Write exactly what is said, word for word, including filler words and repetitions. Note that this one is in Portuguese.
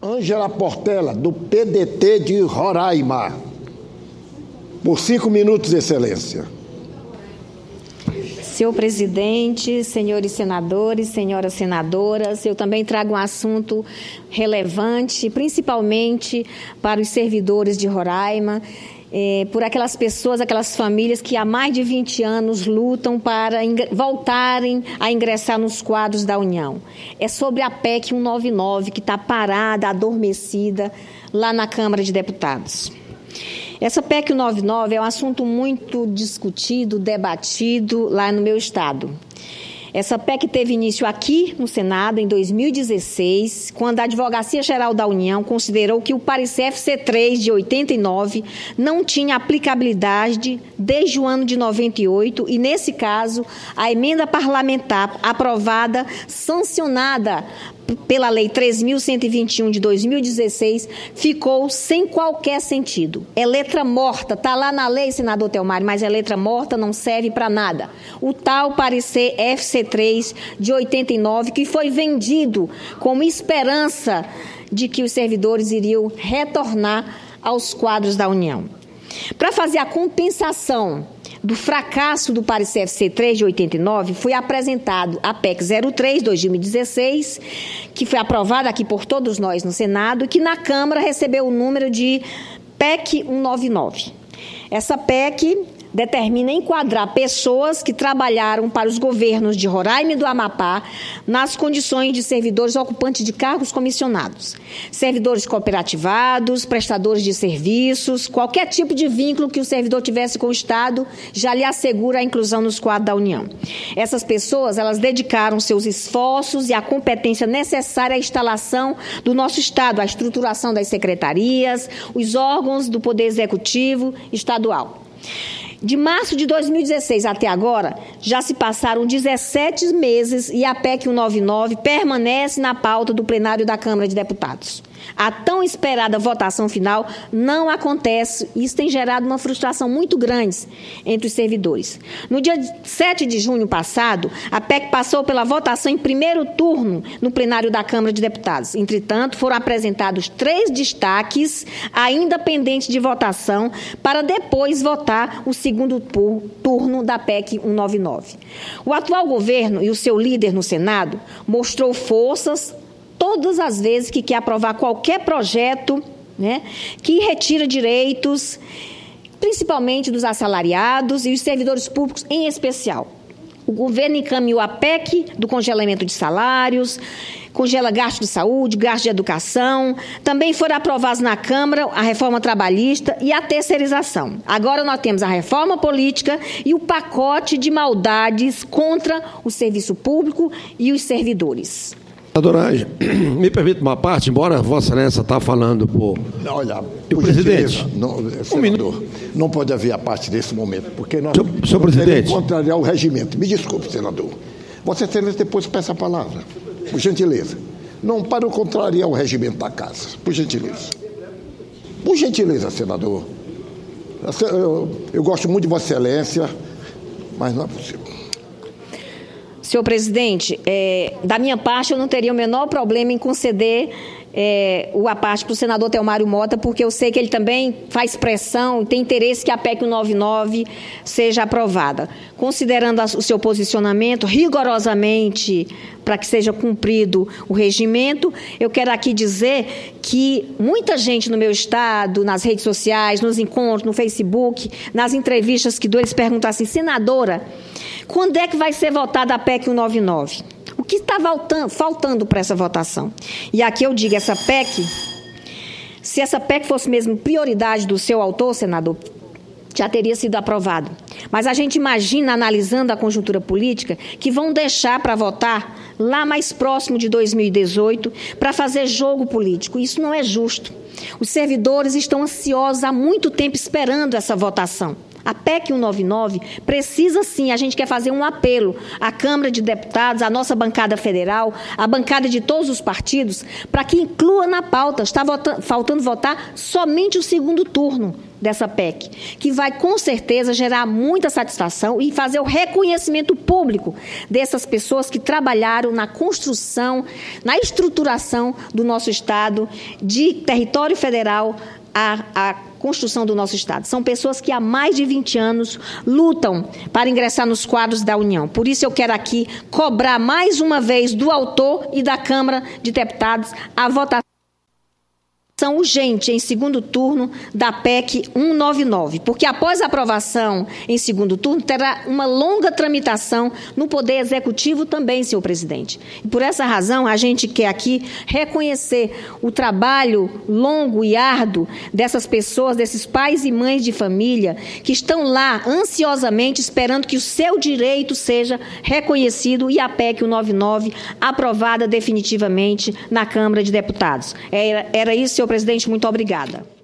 Ângela Portela, do P D T de Roraima. Por cinco minutos, Excelência. Senhor presidente, senhores senadores, senhoras senadoras, eu também trago um assunto relevante, principalmente para os servidores de Roraima, eh, por aquelas pessoas, aquelas famílias que há mais de vinte anos lutam para voltarem a ingressar nos quadros da União. É sobre a P E C cento e noventa e nove, que está parada, adormecida, lá na Câmara de Deputados. Essa P E C cento e noventa e nove é um assunto muito discutido, debatido lá no meu estado. Essa P E C teve início aqui no Senado em dois mil e dezesseis, quando a Advocacia Geral da União considerou que o parecer F C três de oitenta e nove não tinha aplicabilidade desde o ano de noventa e oito e, nesse caso, a emenda parlamentar aprovada, sancionada pela Lei três mil cento e vinte e um de dois mil e dezesseis, ficou sem qualquer sentido. É letra morta, está lá na lei, senador Telmário, mas é letra morta, não serve para nada. O tal parecer F C três de oitenta e nove, que foi vendido como esperança de que os servidores iriam retornar aos quadros da União. Para fazer a compensação do fracasso do parecer F C três de oitenta e nove, foi apresentado a P E C zero três de dois mil e dezesseis, que foi aprovada aqui por todos nós no Senado, e que na Câmara recebeu o número de P E C cento e noventa e nove. Essa P E C determina enquadrar pessoas que trabalharam para os governos de Roraima e do Amapá nas condições de servidores ocupantes de cargos comissionados, servidores cooperativados, prestadores de serviços, qualquer tipo de vínculo que o servidor tivesse com o Estado já lhe assegura a inclusão nos quadros da União. Essas pessoas, elas dedicaram seus esforços e a competência necessária à instalação do nosso Estado, à estruturação das secretarias, os órgãos do Poder Executivo estadual. De março de dois mil e dezesseis até agora, já se passaram dezessete meses e a P E C cento e noventa e nove permanece na pauta do plenário da Câmara de Deputados. A tão esperada votação final não acontece e isso tem gerado uma frustração muito grande entre os servidores. No dia sete de junho passado, a P E C passou pela votação em primeiro turno no plenário da Câmara de Deputados. Entretanto, foram apresentados três destaques ainda pendentes de votação para depois votar o segundo turno da P E C cento e noventa e nove. O atual governo e o seu líder no Senado mostrou forças todas as vezes que quer aprovar qualquer projeto, né, que retira direitos, principalmente dos assalariados e os servidores públicos em especial. O governo encaminhou a P E C do congelamento de salários, congela gasto de saúde, gasto de educação. Também foram aprovados na Câmara a reforma trabalhista e a terceirização. Agora nós temos a reforma política e o pacote de maldades contra o serviço público e os servidores. Senadora, me permite uma parte, embora Vossa Excelência está falando por... Olha, o presidente, não, senador, um minuto. Não pode haver a parte nesse momento, porque nós senhor, senhor presidente, contrariar o regimento. Me desculpe, senador. Vossa Excelência depois peça a palavra, por gentileza. Não para contrariar o regimento da casa, por gentileza. Por gentileza, senador. Eu, eu gosto muito de Vossa Excelência, mas não é possível. Senhor presidente, é, da minha parte, eu não teria o menor problema em conceder é, o a parte para o senador Telmário Mota, porque eu sei que ele também faz pressão e tem interesse que a P E C cento e noventa e nove seja aprovada. Considerando o seu posicionamento rigorosamente para que seja cumprido o regimento, eu quero aqui dizer que muita gente no meu estado, nas redes sociais, nos encontros, no Facebook, nas entrevistas que dou, eles perguntam assim, senadora, quando é que vai ser votada a P E C cento e noventa e nove? O que está faltando para essa votação? E aqui eu digo, essa P E C, se essa P E C fosse mesmo prioridade do seu autor, senador, já teria sido aprovado. Mas a gente imagina, analisando a conjuntura política, que vão deixar para votar lá mais próximo de dois mil e dezoito para fazer jogo político. Isso não é justo. Os servidores estão ansiosos há muito tempo esperando essa votação. A P E C cento e noventa e nove precisa, sim, a gente quer fazer um apelo à Câmara de Deputados, à nossa bancada federal, à bancada de todos os partidos, para que inclua na pauta. Está vota- faltando votar somente o segundo turno dessa P E C, que vai, com certeza, gerar muita satisfação e fazer o reconhecimento público dessas pessoas que trabalharam na construção, na estruturação do nosso Estado, de território federal à, à construção do nosso Estado. São pessoas que há mais de vinte anos lutam para ingressar nos quadros da União. Por isso eu quero aqui cobrar mais uma vez do autor e da Câmara de Deputados a votação urgente em segundo turno da P E C cento e noventa e nove, porque após a aprovação em segundo turno terá uma longa tramitação no Poder Executivo também, senhor presidente. E por essa razão a gente quer aqui reconhecer o trabalho longo e árduo dessas pessoas, desses pais e mães de família que estão lá ansiosamente esperando que o seu direito seja reconhecido e a P E C cento e noventa e nove aprovada definitivamente na Câmara de Deputados. Era, era isso, senhor presidente, muito obrigada.